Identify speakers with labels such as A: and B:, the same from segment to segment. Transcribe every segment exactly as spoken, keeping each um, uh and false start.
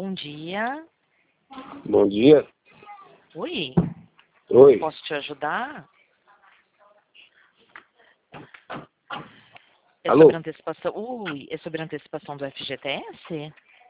A: Bom dia.
B: Bom dia.
A: Oi,
B: Oi.
A: posso te ajudar? É
B: Alô?
A: sobre antecipação. Ui, é sobre antecipação do F G T S?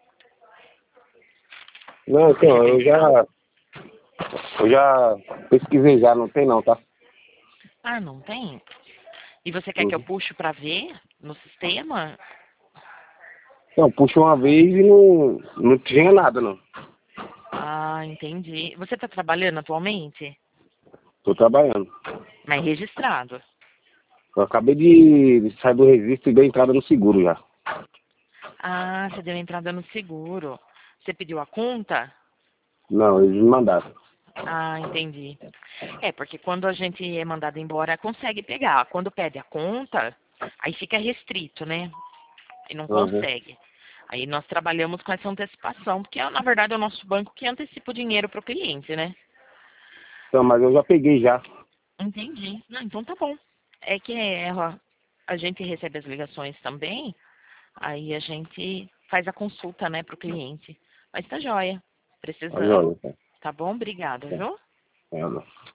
B: Não,
A: Você quer
B: então, eu
A: verificar?
B: já, eu já pesquisei já, não tem não, tá?
A: Ah, não tem? E você quer que eu
B: Uhum.
A: puxe para ver no sistema?
B: Não, puxei uma vez e não, não tinha nada, não.
A: Ah, entendi. Você está trabalhando atualmente?
B: Tô trabalhando.
A: Mas registrado.
B: Eu acabei de sair do registro e dei entrada no seguro já.
A: Ah, você deu entrada no seguro. Você pediu a conta?
B: Não, eles me mandaram.
A: Ah, entendi. É, porque quando a gente é mandado embora, consegue pegar. Quando pede a conta, aí fica restrito, né? E não
B: Uhum.
A: consegue. Aí nós trabalhamos com essa antecipação, porque na verdade é o nosso banco que antecipa o dinheiro para o cliente, né?
B: Então, mas eu já peguei já.
A: Entendi. Não, então tá bom. É que é, ó, a gente recebe as ligações também, aí a gente faz a consulta, né, para o cliente. Mas tá joia.
B: Tá
A: Precisando.
B: joia, tá?
A: Tá bom? Obrigada,
B: Tá.
A: viu?
B: Tá, não.